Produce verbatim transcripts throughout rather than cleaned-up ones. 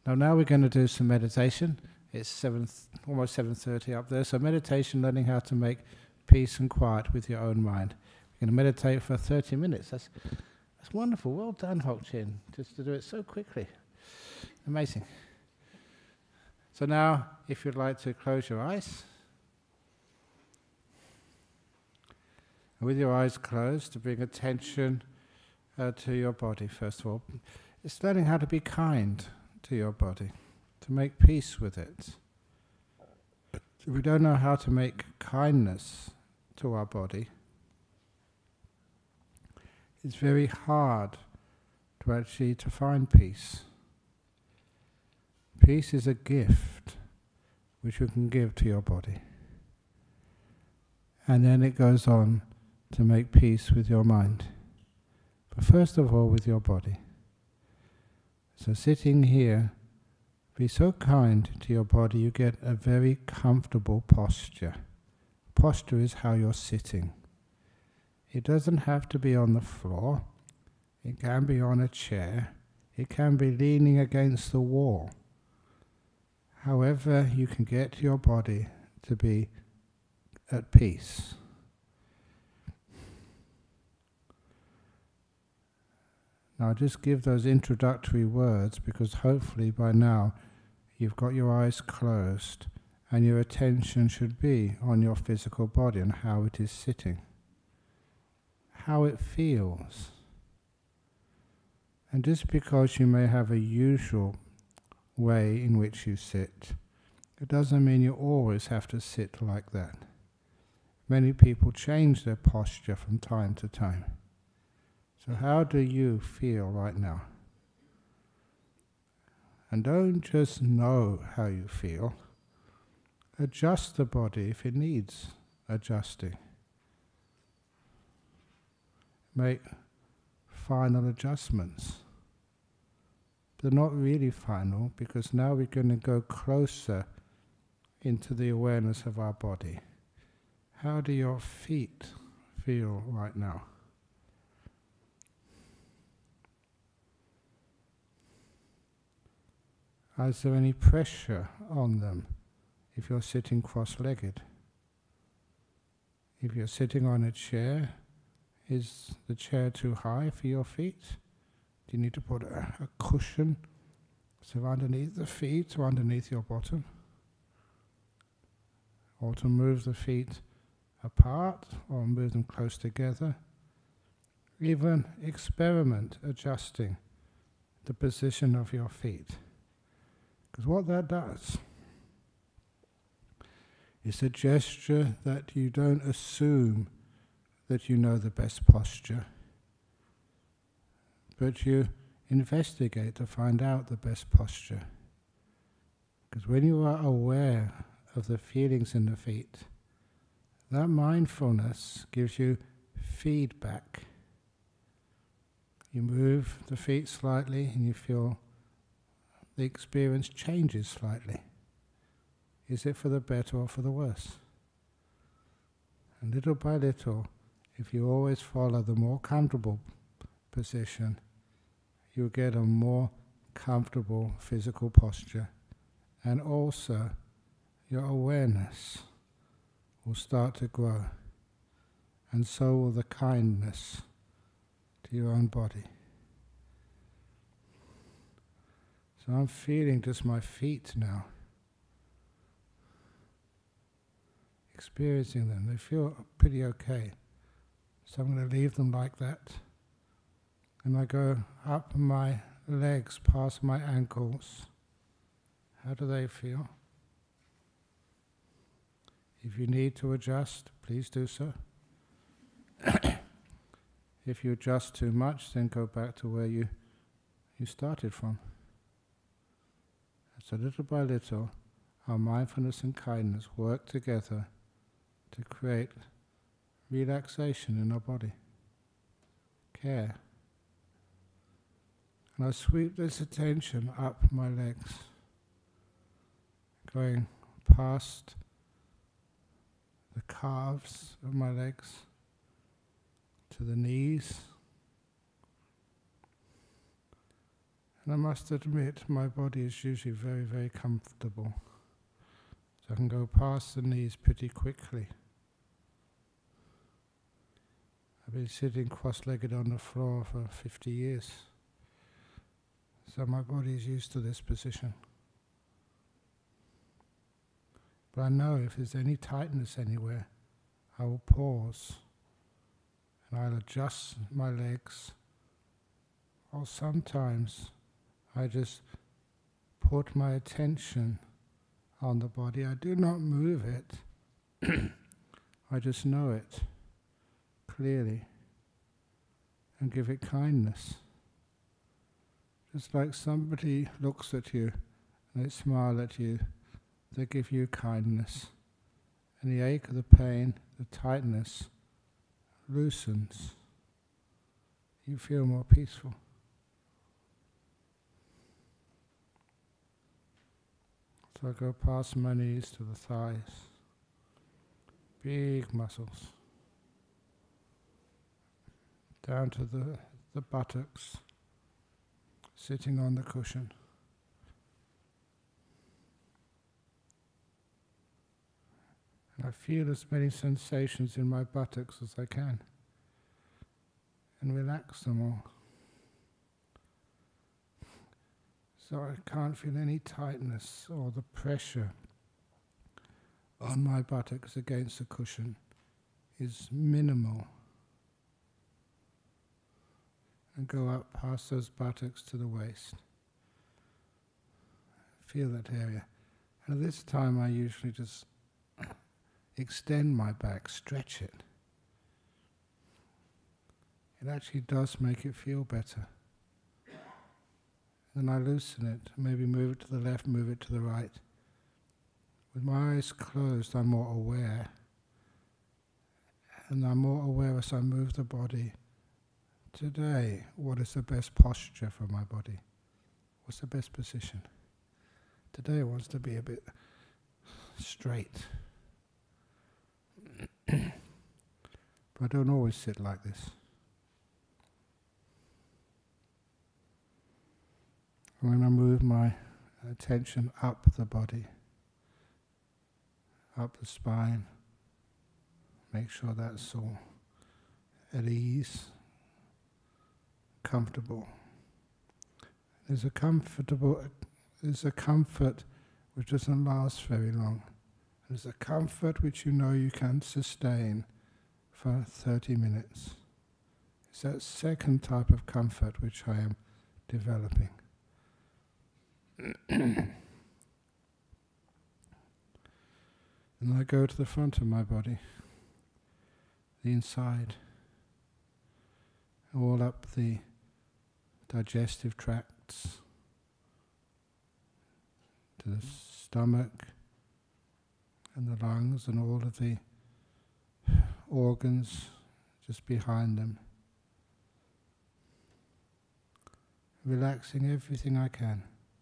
Now, now we're going to do some meditation. It's seven, almost seven thirty up there. So meditation, learning how to make peace and quiet with your own mind. We're going to meditate for thirty minutes. That's that's wonderful. Well done, Hok Chin, just to do it so quickly. Amazing. So now, if you'd like to close your eyes. And with your eyes closed, to bring attention uh, to your body, first of all. It's learning how to be kind to your body, to make peace with it. If we don't know how to make kindness to our body, it's very hard to actually to find peace. Peace is a gift which you can give to your body. And then it goes on to make peace with your mind. But first of all with your body. So sitting here, be so kind to your body, you get a very comfortable posture. Posture is how you're sitting. It doesn't have to be on the floor. It can be on a chair. It can be leaning against the wall. However you can get your body to be at peace. Now just give those introductory words, because hopefully by now you've got your eyes closed and your attention should be on your physical body and how it is sitting, how it feels. And just because you may have a usual way in which you sit, it doesn't mean you always have to sit like that. Many people change their posture from time to time. So how do you feel right now? And don't just know how you feel. Adjust the body if it needs adjusting. Make final adjustments. They're not really final, because now we're going to go closer into the awareness of our body. How do your feet feel right now? Is there any pressure on them if you're sitting cross-legged? If you're sitting on a chair, is the chair too high for your feet? Do you need to put a, a cushion so underneath the feet or underneath your bottom? Or to move the feet apart or move them close together? Even experiment adjusting the position of your feet. Because what that does is a gesture that you don't assume that you know the best posture, but you investigate to find out the best posture. Because when you are aware of the feelings in the feet, that mindfulness gives you feedback. You move the feet slightly and you feel the experience changes slightly. Is it for the better or for the worse? And little by little, if you always follow the more comfortable position, you'll get a more comfortable physical posture, and also your awareness will start to grow, and so will the kindness to your own body. So I'm feeling just my feet now, experiencing them. They feel pretty okay. So I'm going to leave them like that. And I go up my legs past my ankles. How do they feel? If you need to adjust, please do so. If you adjust too much, then go back to where you, you started from. So little by little, our mindfulness and kindness work together to create relaxation in our body, care. And I sweep this attention up my legs, going past the calves of my legs to the knees, And I must admit, my body is usually very, very comfortable. So I can go past the knees pretty quickly. I've been sitting cross-legged on the floor for fifty years. So my body is used to this position. But I know if there's any tightness anywhere, I will pause and I'll adjust my legs. Or sometimes I just put my attention on the body. I do not move it. I just know it clearly and give it kindness. Just like somebody looks at you and they smile at you, they give you kindness. And the ache of the pain, the tightness, loosens. You feel more peaceful. So I go past my knees to the thighs. Big muscles. Down to the, the buttocks, sitting on the cushion. And I feel as many sensations in my buttocks as I can. And relax them all. So I can't feel any tightness or the pressure on my buttocks against the cushion is minimal. And go up past those buttocks to the waist. Feel that area. And at this time I usually just extend my back, stretch it. It actually does make it feel better. Then I loosen it, maybe move it to the left, move it to the right. With my eyes closed, I'm more aware. And I'm more aware as I move the body. Today, what is the best posture for my body? What's the best position? Today it wants to be a bit straight. But I don't always sit like this. When I move my attention up the body, up the spine, make sure that's all at ease, comfortable. There's a comfortable, there's a comfort which doesn't last very long. There's a comfort which you know you can sustain for thirty minutes. It's that second type of comfort which I am developing. And I go to the front of my body, the inside, all up the digestive tracts, to the stomach and the lungs and all of the organs just behind them. Relaxing everything I can.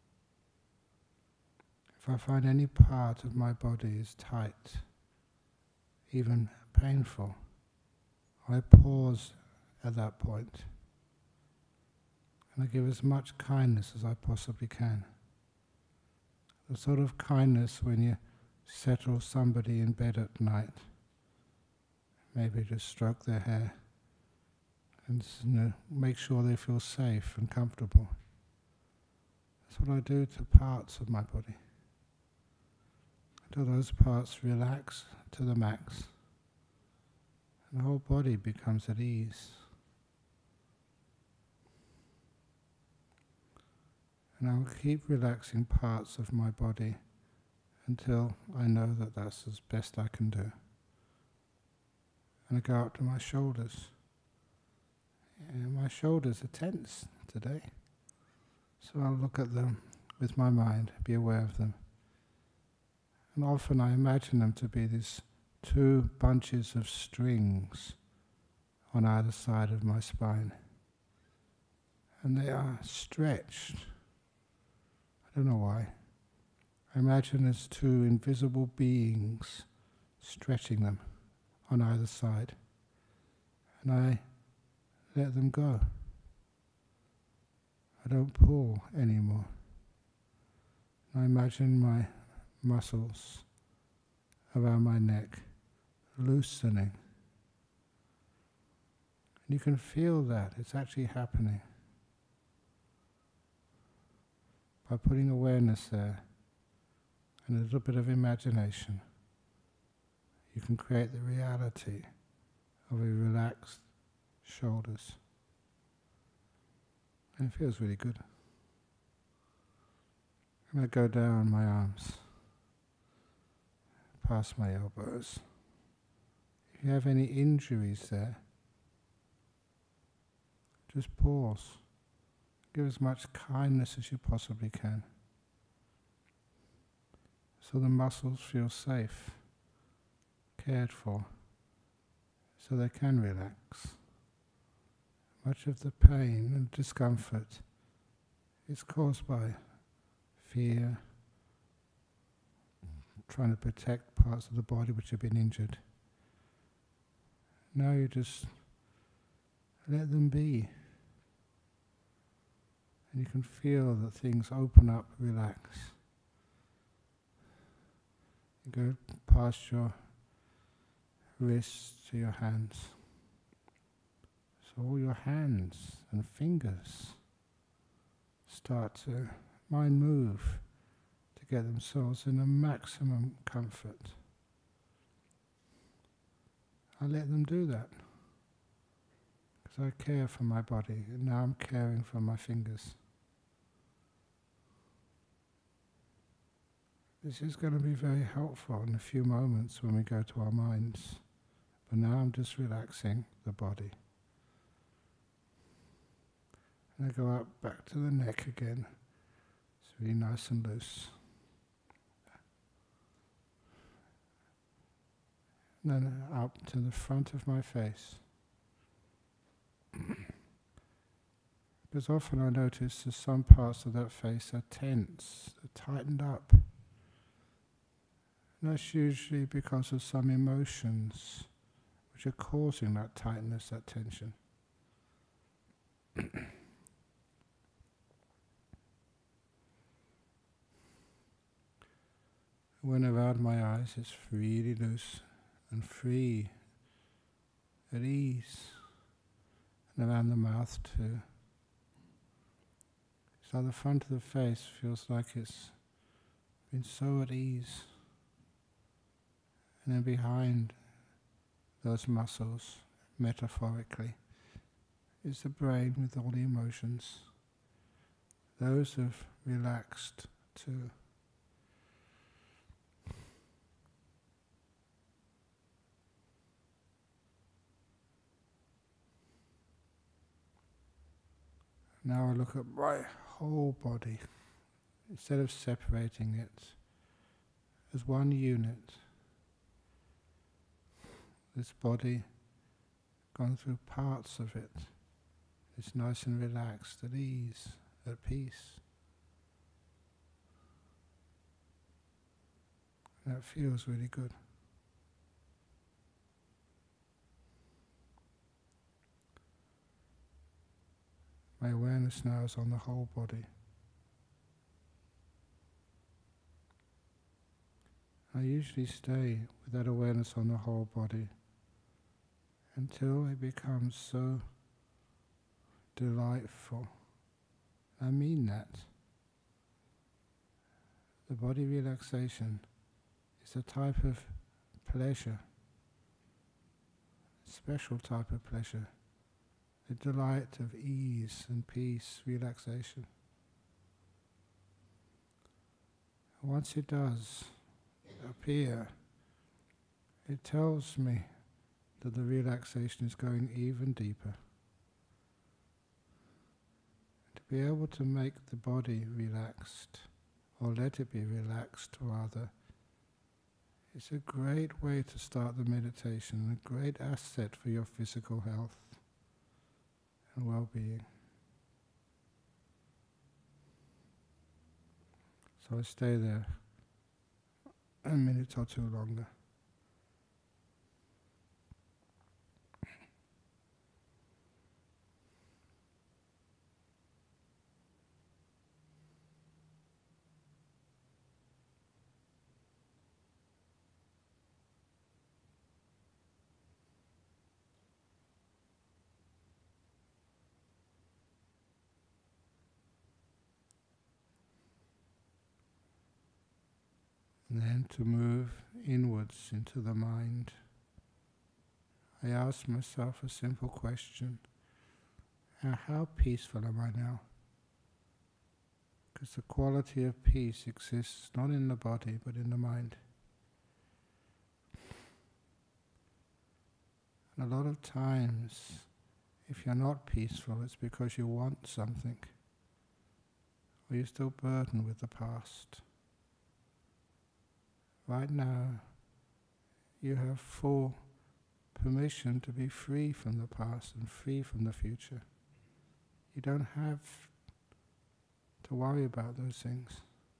If I find any part of my body is tight, even painful, I pause at that point and I give as much kindness as I possibly can. The sort of kindness when you settle somebody in bed at night, maybe just stroke their hair and you know, make sure they feel safe and comfortable. That's what I do to parts of my body. Until those parts relax to the max, and the whole body becomes at ease. And I'll keep relaxing parts of my body until I know that that's as best I can do. And I go up to my shoulders. And my shoulders are tense today, so I'll look at them with my mind, be aware of them. And often I imagine them to be these two bunches of strings on either side of my spine. And they are stretched. I don't know why. I imagine there's two invisible beings stretching them on either side. And I let them go. I don't pull anymore. I imagine my muscles around my neck loosening. And you can feel that, it's actually happening. By putting awareness there and a little bit of imagination, you can create the reality of a relaxed shoulders. And it feels really good. I'm going to go down my arms, past my elbows. If you have any injuries there, just pause. Give as much kindness as you possibly can, so the muscles feel safe, cared for, so they can relax. Much of the pain and discomfort is caused by fear, trying to protect parts of the body which have been injured. Now you just let them be. And you can feel that things open up, relax. You go past your wrists to your hands. So all your hands and fingers start to mind move to get themselves in a maximum comfort. I let them do that because I care for my body, and now I'm caring for my fingers. This is going to be very helpful in a few moments when we go to our minds. But now I'm just relaxing the body. And I go up back to the neck again. It's really nice and loose. And then up to the front of my face. Because often I notice that some parts of that face are tense, they're tightened up. And that's usually because of some emotions which are causing that tightness, that tension. When around my eyes, it's really loose and free, at ease, and around the mouth too. So the front of the face feels like it's been so at ease. And then behind those muscles, metaphorically, is the brain with all the emotions. Those have relaxed too. Now I look at my whole body, instead of separating it as one unit. This body, gone through parts of it, it's nice and relaxed, at ease, at peace. That feels really good. My awareness now is on the whole body. I usually stay with that awareness on the whole body until it becomes so delightful. I mean that. The body relaxation is a type of pleasure, a special type of pleasure. The delight of ease and peace, relaxation. Once it does appear, it tells me that the relaxation is going even deeper. To be able to make the body relaxed, or let it be relaxed rather, is a great way to start the meditation and a great asset for your physical health and well-being. So I stay there a minute or two longer. And then to move inwards into the mind, I ask myself a simple question: uh, how peaceful am I now? Because the quality of peace exists not in the body but in the mind. And a lot of times, if you're not peaceful, it's because you want something, or you're still burdened with the past. Right now, you have full permission to be free from the past and free from the future. You don't have to worry about those things.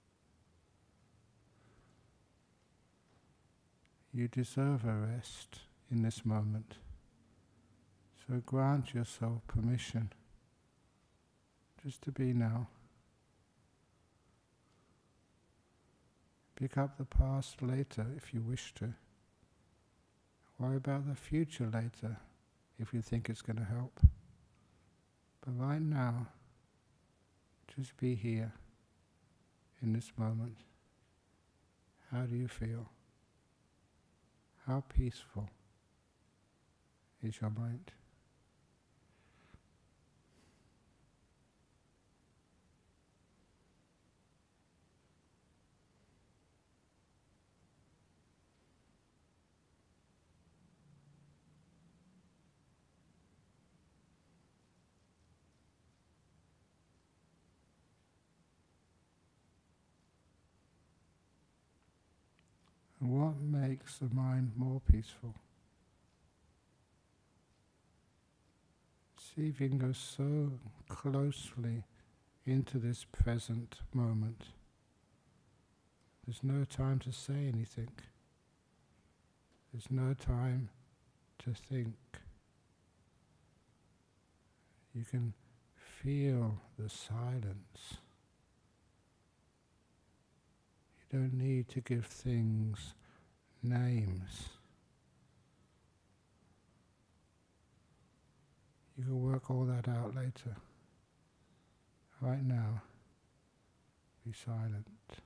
You deserve a rest in this moment. So grant yourself permission just to be now. Pick up the past later if you wish to. Worry about the future later if you think it's going to help. But right now, just be here in this moment. How do you feel? How peaceful is your mind? And what makes the mind more peaceful? See if you can go so closely into this present moment. There's no time to say anything. There's no time to think. You can feel the silence. You don't need to give things names. You can work all that out later. Right now, be silent.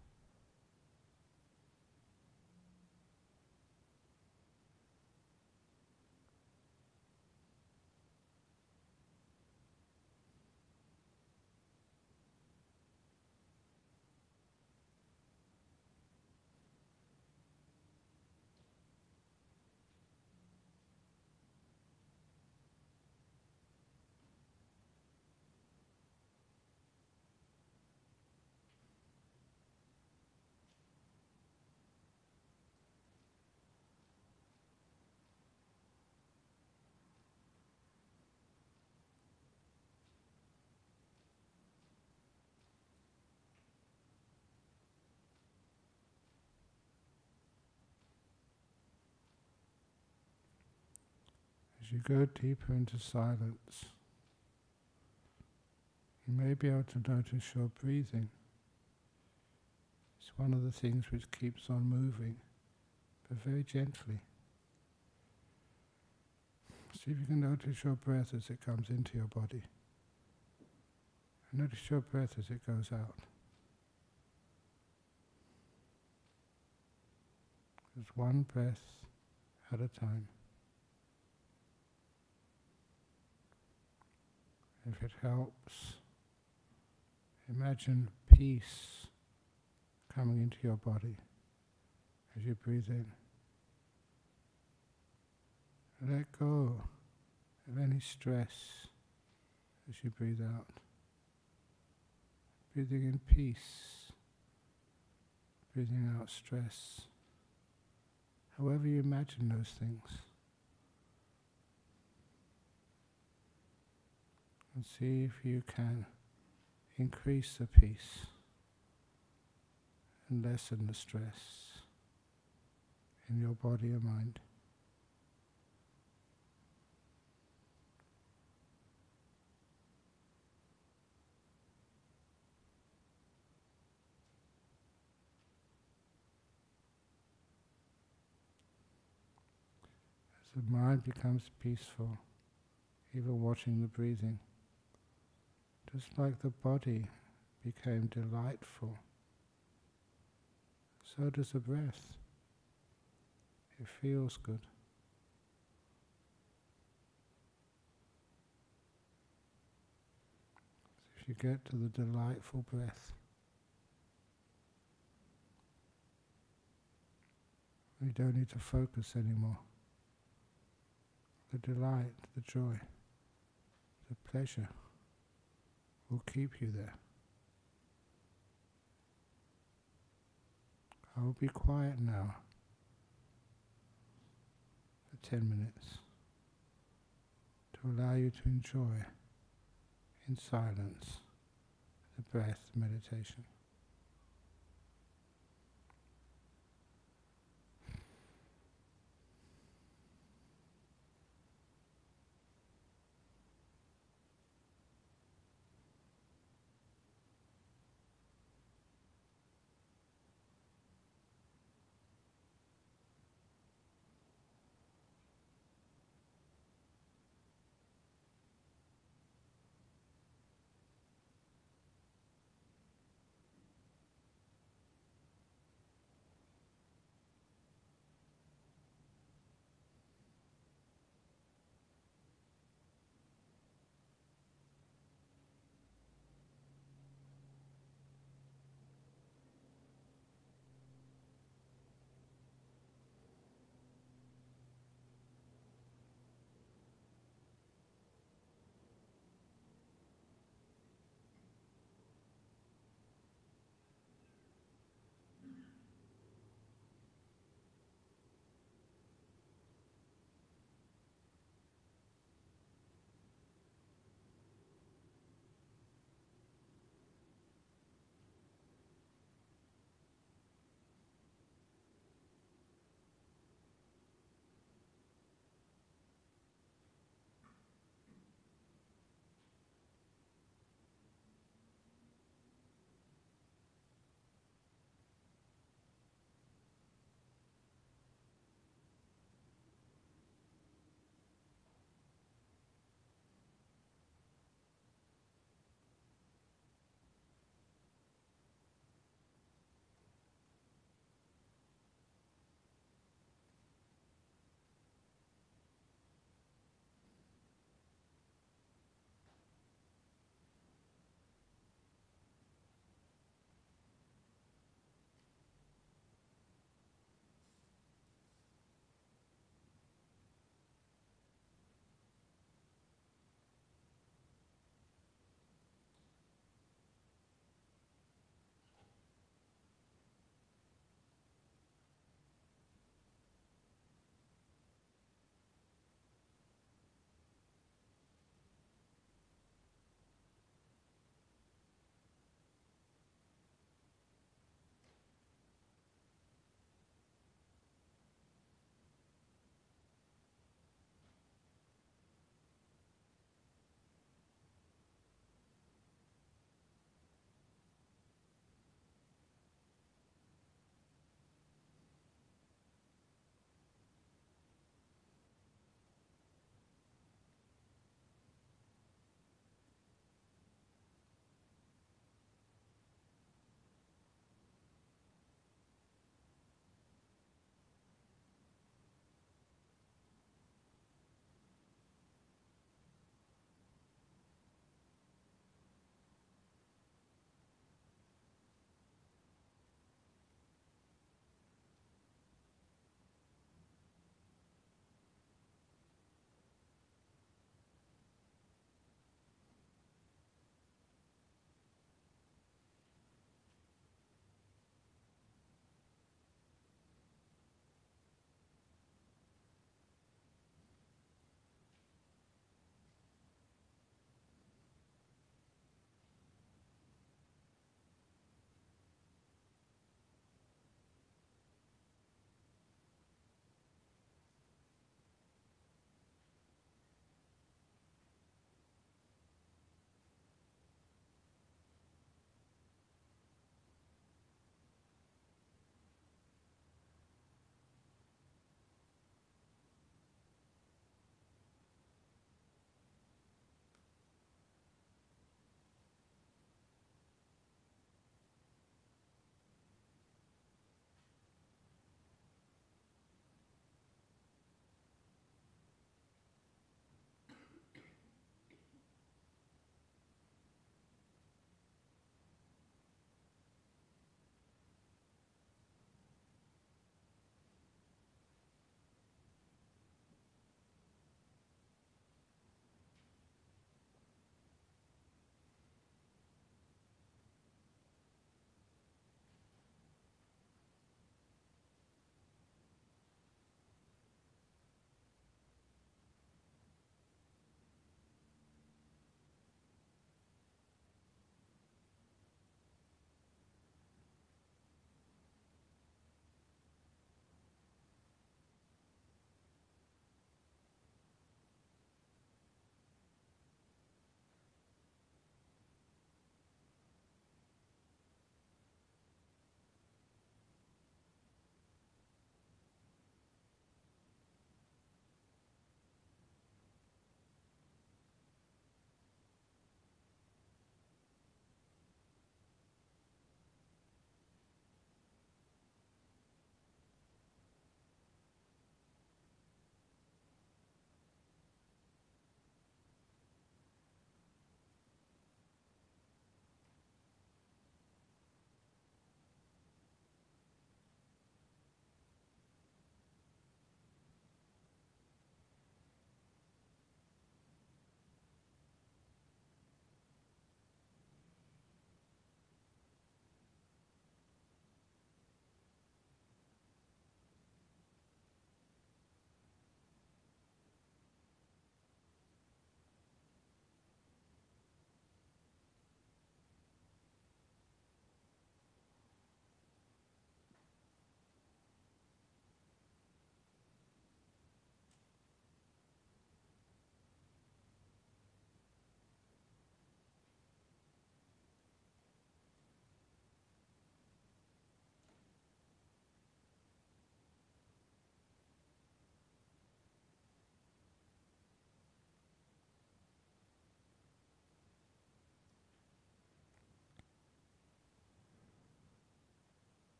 As you go deeper into silence, you may be able to notice your breathing. It's one of the things which keeps on moving, but very gently. See if you can notice your breath as it comes into your body. And notice your breath as it goes out. Just one breath at a time. If it helps, imagine peace coming into your body as you breathe in. Let go of any stress as you breathe out. Breathing in peace, breathing out stress. However you imagine those things. And see if you can increase the peace and lessen the stress in your body and mind. As the mind becomes peaceful, even watching the breathing, just like the body became delightful, so does the breath. It feels good. So if you get to the delightful breath, you don't need to focus anymore. The delight, the joy, the pleasure will keep you there. I will be quiet now for ten minutes to allow you to enjoy in silence the breath meditation.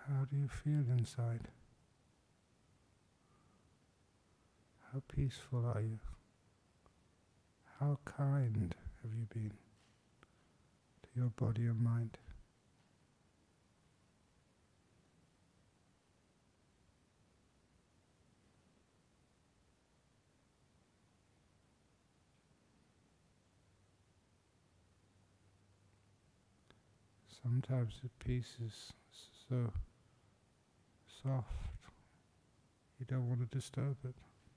How do you feel inside? How peaceful are you? How kind have you been to your body and mind? Sometimes the peace is so soft, you don't want to disturb it.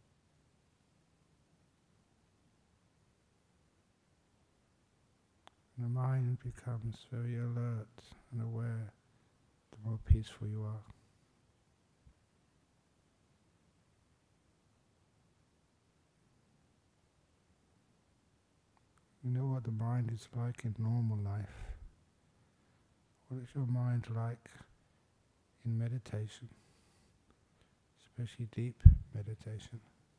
And the mind becomes very alert and aware the more peaceful you are. You know what the mind is like in normal life. What is your mind like in meditation, especially deep meditation?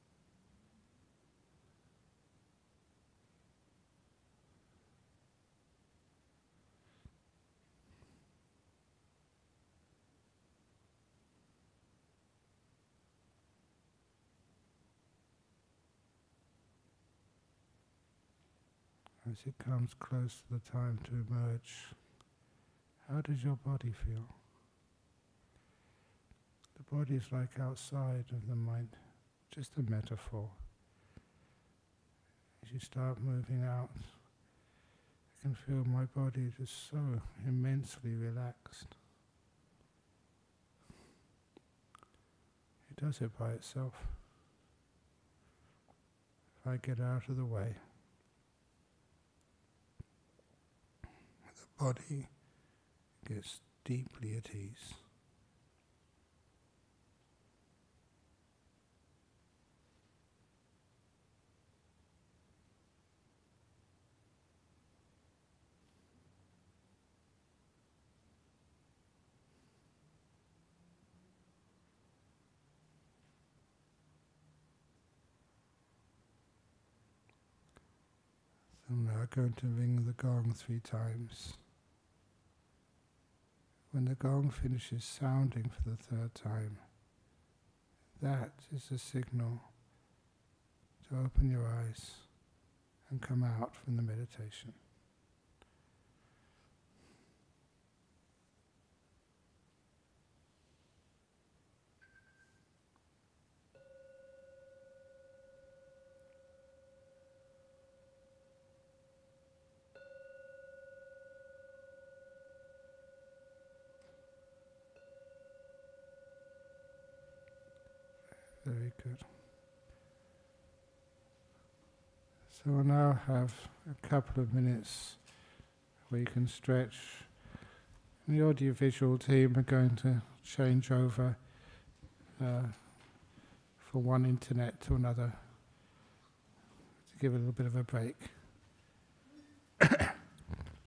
As it comes close to the time to emerge, how does your body feel? The body is like outside of the mind, just a metaphor. As you start moving out, I can feel my body just so immensely relaxed. It does it by itself. If I get out of the way, the body gets deeply at ease. So I'm now going to ring the gong three times. When the gong finishes sounding for the third time, that is a signal to open your eyes and come out from the meditation. Very good. So we'll now have a couple of minutes where you can stretch. And the audiovisual team are going to change over uh, from one internet to another to give it a little bit of a break.